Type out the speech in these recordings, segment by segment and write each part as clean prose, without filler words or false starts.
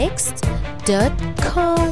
tarabmixed.com.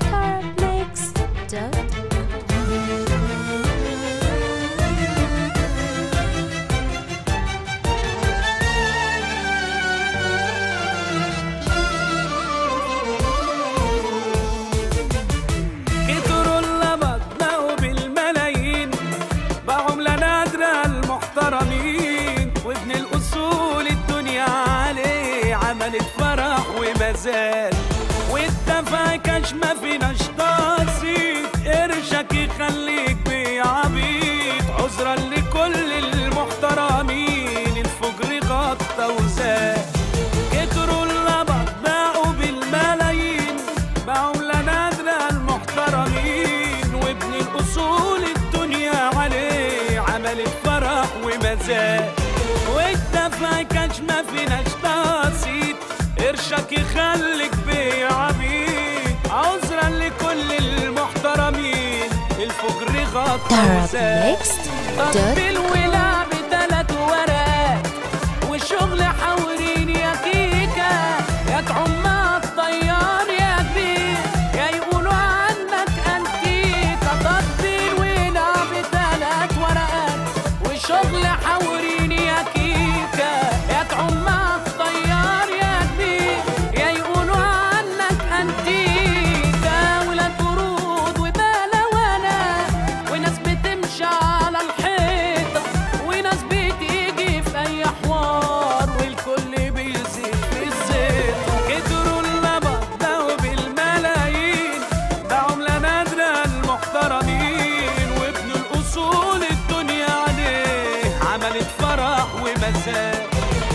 كتروا اللبط بقوا بالملايين، بعملة نادرة المحترمين، وابن الأصول الدنيا عليه عملت فرح ومزال، والدفع كاش ما فيناش تقسيط، قرشك يخليك بعبيط، عذرا لكل المحترمين الفجر غطى وزاد. كتروا اللبط بقوا بالملايين، بعملة نادرة المحترمين، وابن الأصول الدنيا عليه عملت فرح ومزاد، والدفع كاش ما فيناش تقسيط، قرشك يخليك بعبيد، عذرا لكل المحترمين الفجر غطى وزاد. tarabmixed.com. ولعب 3 ورقات والشغل حاورين يا كيكا، يا تعم مع الطيار يا كبير، يا يقولوا عنك انتيكا. تطبيل ولعب 3 ورقات والشغل حاورين يا كيكا، يا تعم مع الطيار يا كبير، يا يقولوا عنك انتيكا. ولاد ورود وبلوانة وناس بتمشي على الحيطة، وناس بتيجي في أي حوار، والكل بيزيد في الزيت. كتروا اللبط بقوا بالملايين، بعملة نادرة المحترمين، وابن الأصول الدنيا عليه عملت فرح ومزاج.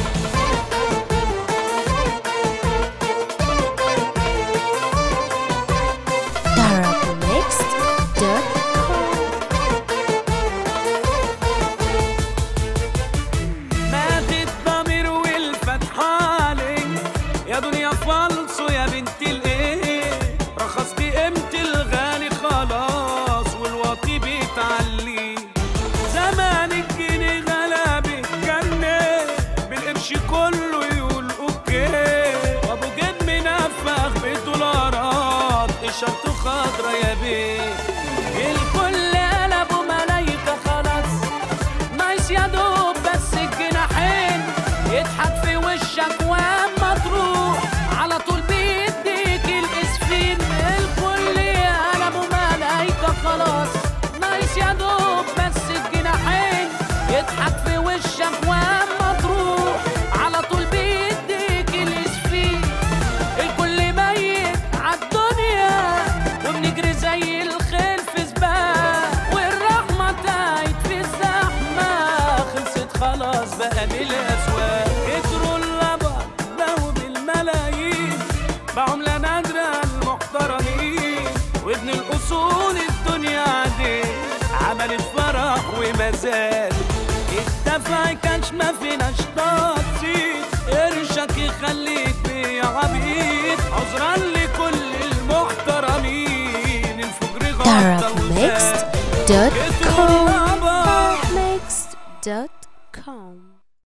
tarabmixed.com. مات الضمير والفتح عليك يا دنيا فالصو يا بنت الايه، رخصت قيمة الغالي خلاص والواطي بيتعلي، زمان الجنيه غلا بالجنة، بالقرش كله يقول اوكي، وابو جيب منفخ بالدولارات اشارته خضرا يا بيه. الكل قلبوا ملايكة خلاص، نايس يا دوب بس الجناحين، يضحك في وشك واما تروح على طول بيديك الاسفين. الكل قلبوا ملايكة خلاص، نايس يا دوب بس الجناحين، يضحك في وشك واما تروح على طول بيديك الاسفين. الكل ميت عالدنيا وبنجري زي الخيل في سباق، والرحمة تايت في الزحمة، خلصت خلاص بقى من الأسواق. كتروا اللبط بقوا بالملايين، بعملة نادرة المحترمين، وابن الأصول الدنيا عليه عملت فرح ومزاج، الدفع كانش ما فيناش تقسيط،